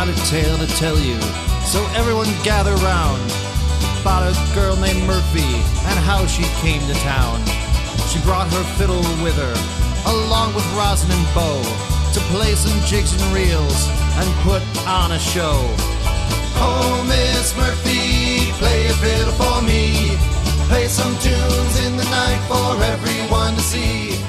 got a tale to tell you, so everyone gather round. About a girl named Murphy and how she came to town. She brought her fiddle with her, along with rosin and bow, to play some jigs and reels and put on a show. Oh, Miss Murphy, play a fiddle for me. Play some tunes in the night for everyone to see.